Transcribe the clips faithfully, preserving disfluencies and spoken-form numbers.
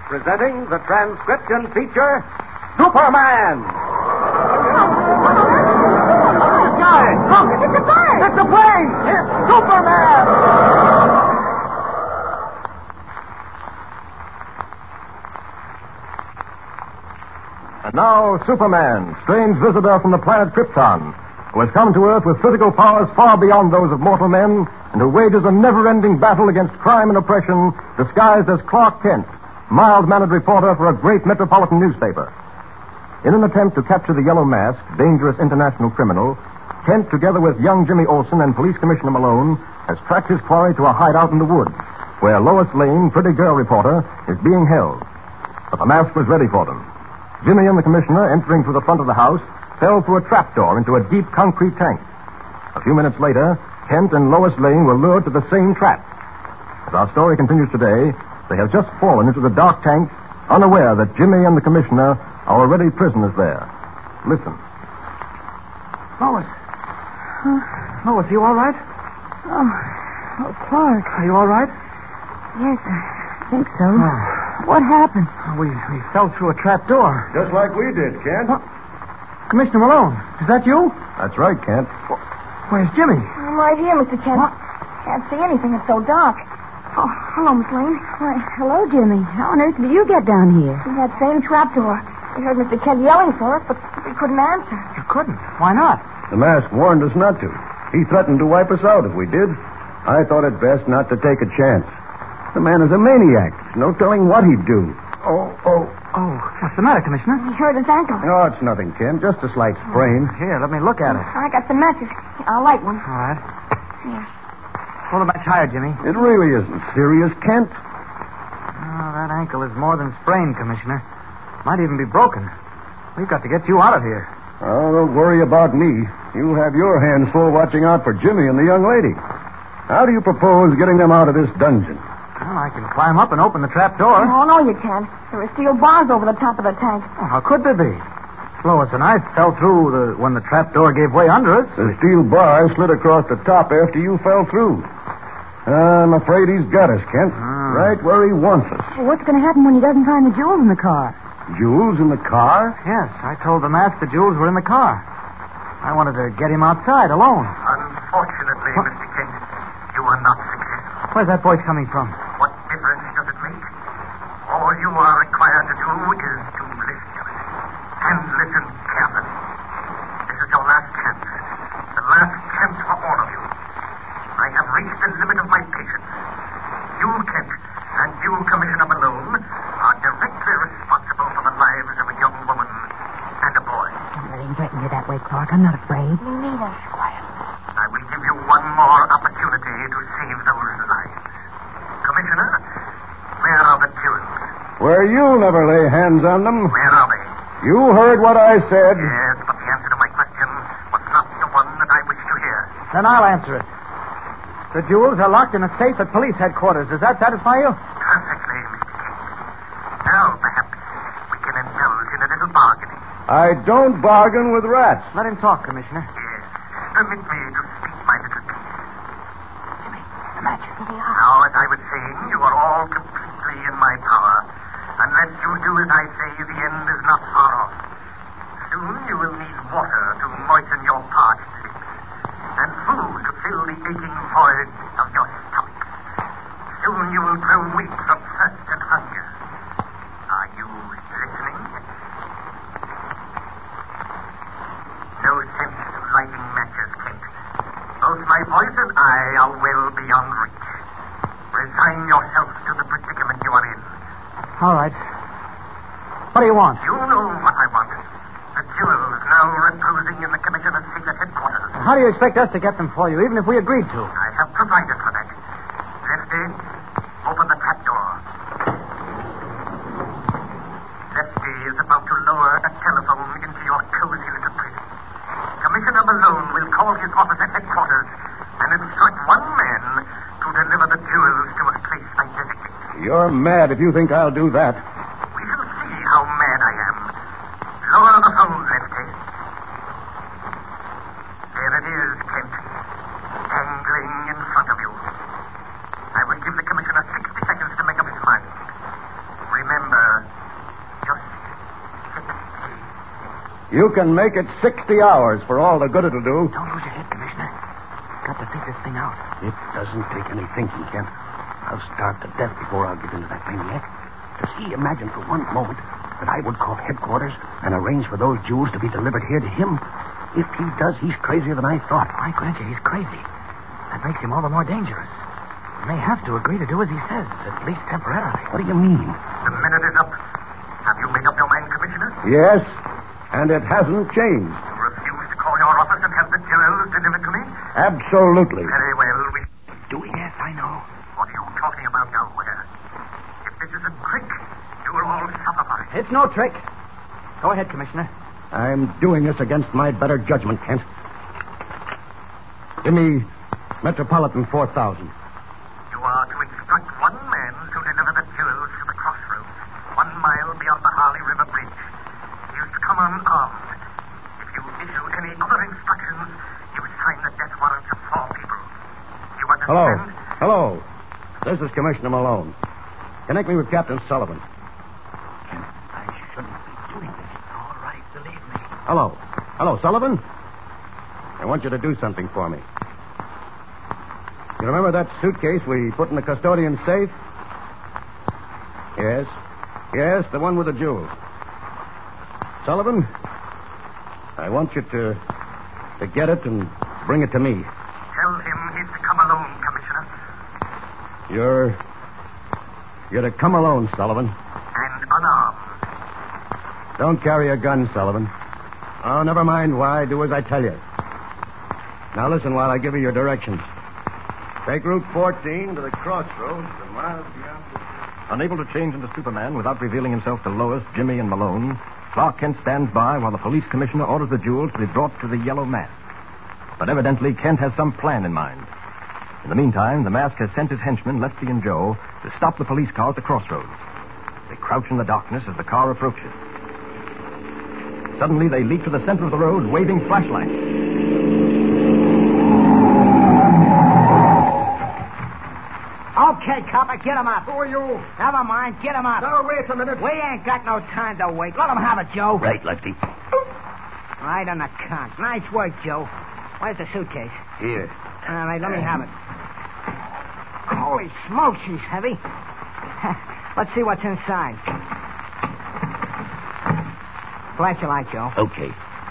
presenting the transcription feature, Superman. Guys, look! It's a bird! It's a plane! It's Superman! And now, Superman, strange visitor from the planet Krypton, who has come to Earth with physical powers far beyond those of mortal men, and who wages a never-ending battle against crime and oppression, disguised as Clark Kent, mild-mannered reporter for a great metropolitan newspaper. In an attempt to capture the Yellow Mask, dangerous international criminal, Kent, together with young Jimmy Olsen and Police Commissioner Malone, has tracked his quarry to a hideout in the woods, where Lois Lane, pretty girl reporter, is being held. But the mask was ready for them. Jimmy and the commissioner, entering through the front of the house, fell through a trapdoor into a deep concrete tank. A few minutes later, Kent and Lois Lane were lured to the same trap. As our story continues today, they have just fallen into the dark tank, unaware that Jimmy and the commissioner are already prisoners there. Listen. Lois. Huh? Lois, you all right? Oh, oh, Clark. Are you all right? Yes, I think so. Oh. What happened? We, we fell through a trap door. Just like we did, Kent. Huh? Commissioner Malone, is that you? That's right, Kent. Where's Jimmy? I'm right here, Mister Kent. What? Can't see anything. It's so dark. Oh, hello, Miss Lane. Why, hello, Jimmy. How on earth did you get down here? Through that same trapdoor. We heard Mister Kent yelling for us, but we couldn't answer. You couldn't? Why not? The mask warned us not to. He threatened to wipe us out if we did. I thought it best not to take a chance. The man is a maniac. No telling what he'd do. Oh, oh, oh. What's the matter, Commissioner? We hurt his ankle. No, it's nothing, Ken. Just a slight sprain. Here, let me look at it. I got some matches. I'll light one. All right. Here. Hold the match higher, Jimmy. It really isn't serious, Kent. Oh, that ankle is more than sprained, Commissioner. Might even be broken. We've got to get you out of here. Oh, don't worry about me. You have your hands full watching out for Jimmy and the young lady. How do you propose getting them out of this dungeon? Well, I can climb up and open the trap door. Oh, no, you can't. There are steel bars over the top of the tank. Oh, how could there be? Lois and I fell through the, when the trap door gave way under us. The steel bar slid across the top after you fell through. I'm afraid he's got us, Kent. Ah. Right where he wants us. Well, what's going to happen when he doesn't find the jewels in the car? Jewels in the car? Yes, I told the mask the jewels were in the car. I wanted to get him outside alone. Unfortunately, What? Mister Kent, you are not successful. Where's that voice coming from? What difference does it make? All you are required to do is to listen to it. And listen carefully. This is your last chance. The last chance for all of you. I have reached the limit of my patience. You, Kent, and you, Commissioner Malone, are directly responsible for the lives of a young woman and a boy. Don't let him threaten you that way, Clark. I'm not afraid. Me neither. Quiet. I will give you one more opportunity to save those lives. Commissioner, where are the jewels? Where you'll never lay hands on them. Where are they? You heard what I said. Yes, but the answer to my question was not the one that I wish to hear. Then I'll answer it. The jewels are locked in a safe at police headquarters. Does that satisfy you? Perfectly, Mister Kent. Now, perhaps, we can indulge in a little bargaining. I don't bargain with rats. Let him talk, Commissioner. Yes, permit me to speak my little piece. Jimmy, The matches. Here they are. now, as I was saying, you are all completely in my power. Unless you do as I say, the end is not far off. Soon you will need water to moisten your parched lips, and food to fill the aching void of your stomach. Soon you will grow weak from thirst and hunger. Are you listening? No sense of lighting matches, Kent. Both my voice and I are well beyond reach. Resign yourself to the predicament you are in. All right. What do you want? You know what I want. The jewels now reposing in the Commissioner's secret headquarters. How do you expect us to get them for you, even if we agreed to? I have provided for that. Lefty, open the trapdoor. Lefty is about to lower a telephone into your cozy little prison. Commissioner Malone will call his office at headquarters and instruct one man to deliver the jewels to a place I designate. You're mad if you think I'll do that. We shall see how mad I am. Lower the phone, Lefty. There it is, Kent. Dangling in front of you. I will give the Commissioner sixty seconds to make up his mind. Remember, You can make it sixty hours for all the good it'll do. Don't lose your head, Commissioner. Got to think this thing out. It doesn't take any thinking, Kent. I'll starve to death before I'll give in to that maniac. Does he imagine for one moment that I would call headquarters and arrange for those jewels to be delivered here to him? If he does, he's crazier than I thought. I grant you, he's crazy. That makes him all the more dangerous. He may have to agree to do as he says, at least temporarily. What do you mean? The minute is up. Have you made up your mind, Commissioner? Yes, and it hasn't changed. You refuse to call your office and have the jewels delivered to me? Absolutely. Very well. We... Doing it, I know. What are you talking about now, where? If this is a trick, you will all suffer for it. It's no trick. Go ahead, Commissioner. I'm doing this against my better judgment, Kent. Give me Metropolitan four thousand. You are to instruct one man to deliver the jewels to the crossroads, one mile beyond the Harley River Bridge. He is to come unarmed. If you issue any other instructions, you sign the death warrants of four people. You understand? Hello. Hello. This is Commissioner Malone. Connect me with Captain Sullivan. I shouldn't be doing this. All right, believe me. Hello. Hello, Sullivan. I want you to do something for me. You remember that suitcase we put in the custodian's safe? Yes. Yes, the one with the jewels. Sullivan, I want you to to get it and bring it to me. Tell him he's to come alone, Commissioner. You're... You're to come alone, Sullivan. And unarmed. Don't carry a gun, Sullivan. Oh, never mind why. Do as I tell you. Now listen while I give you your directions. Take Route fourteen to the crossroads, a mile beyond the... Unable to change into Superman without revealing himself to Lois, Jimmy, and Malone, Clark Kent stands by while the police commissioner orders the jewels to be brought to the Yellow Mask. But evidently, Kent has some plan in mind. In the meantime, the Mask has sent his henchmen, Lefty and Joe, to stop the police car at the crossroads. They crouch in the darkness as the car approaches. Suddenly, they leap to the center of the road, waving flashlights. Okay, copper, get him up. Who are you? Never mind, get him up. Now, wait a minute. We ain't got no time to wait. Let him have it, Joe. Right, Lefty. Right on the conch. Nice work, Joe. Where's the suitcase? Here. All right, let me have it. Holy smokes, she's heavy. Let's see what's inside. Flash your light, Joe. Okay.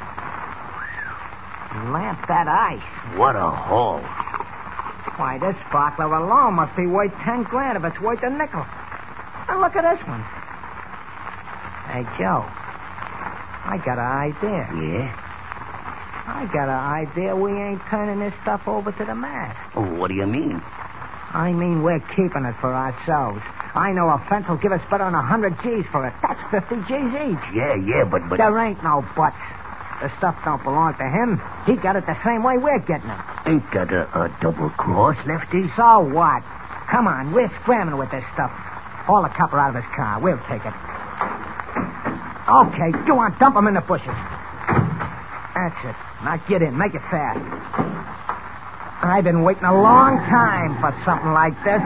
Lamp that ice. What a haul. Why, this sparkler alone must be worth ten grand if it's worth a nickel. And look at this one. Hey, Joe. I got an idea. Yeah? I got an idea we ain't turning this stuff over to the Mask. Oh, what do you mean? I mean we're keeping it for ourselves. I know a fence will give us better than a hundred G's for it. That's fifty G's each. Yeah, yeah, but... but... There ain't no buts. The stuff don't belong to him. He got it the same way we're getting it. Ain't that a, a double cross, Lefty? So what? Come on, we're scrambling with this stuff. Haul the copper out of his car. We'll take it. Okay, go on, dump him in the bushes. That's it. Now get in. Make it fast. I've been waiting a long time for something like this.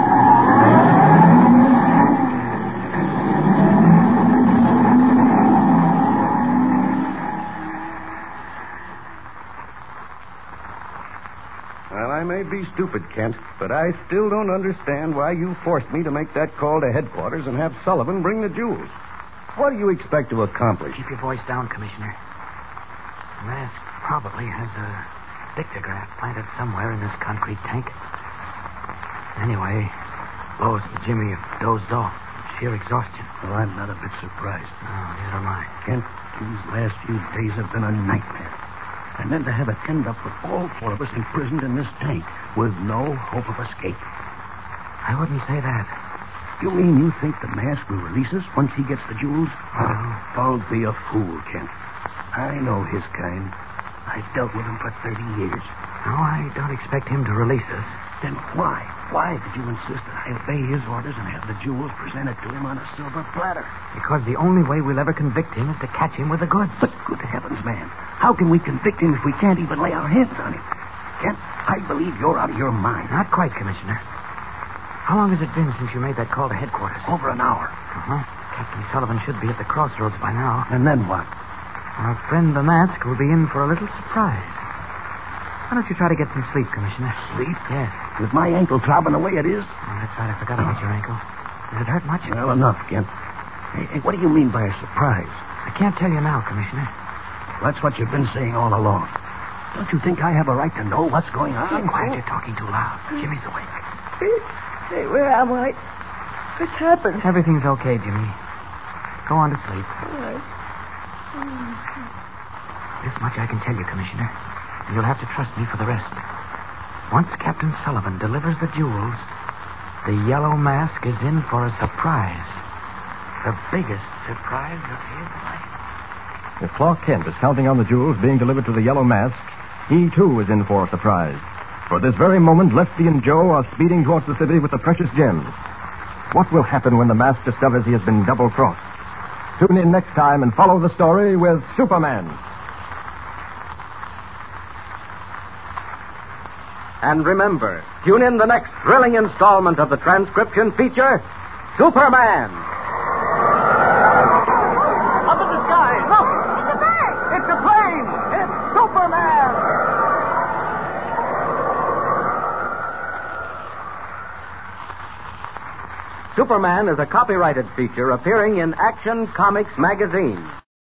Well, I may be stupid, Kent, but I still don't understand why you forced me to make that call to headquarters and have Sullivan bring the jewels. What do you expect to accomplish? Keep your voice down, Commissioner. The Mask probably has a dictograph planted somewhere in this concrete tank. Anyway, Lois and Jimmy have dozed off. Sheer exhaustion. Well, I'm not a bit surprised. Oh, neither am I. Kent, these last few days have been a nightmare. And then to have it end up with all four of us imprisoned in this tank with no hope of escape. I wouldn't say that. You mean you think the Mask will release us once he gets the jewels? Well, Don't be a fool, Kent. I know his kind. I've dealt with him for thirty years. no, I don't expect him to release us. Then why? Why did you insist that I obey his orders and have the jewels presented to him on a silver platter? Because the only way we'll ever convict him is to catch him with the goods. But good heavens, man. How can we convict him if we can't even lay our hands on him? Kent, I believe you're out of your mind. Not quite, Commissioner. How long has it been since you made that call to headquarters? Over an hour. Uh-huh. Captain Sullivan should be at the crossroads by now. And then what? Our friend the mask will be in for a little surprise. Why don't you try to get some sleep, Commissioner? Sleep? Yes. With my ankle throbbing the way it is? Oh, that's right. I forgot about your ankle. Does it hurt much? Well, enough, Kent. Hey, hey, what do you mean by a surprise? I can't tell you now, Commissioner. That's what you've been saying all along. Don't you think I have a right to know what's going on? Be quiet. You're talking too loud. Jimmy's awake. Hey, where am I? What's happened? Everything's okay, Jimmy. Go on to sleep. All right. This much I can tell you, Commissioner. And you'll have to trust me for the rest. Once Captain Sullivan delivers the jewels, the yellow mask is in for a surprise. The biggest surprise of his life. If Clark Kent is counting on the jewels being delivered to the Yellow Mask, he, too, is in for a surprise. For at this very moment, Lefty and Joe are speeding towards the city with the precious gems. What will happen when the mask discovers he has been double-crossed? Tune in next time and follow the story with Superman. And remember, tune in the next thrilling installment of the transcription feature, Superman. Up in the sky, look! It's a bird! It's a plane! It's Superman! Superman is a copyrighted feature appearing in Action Comics magazine.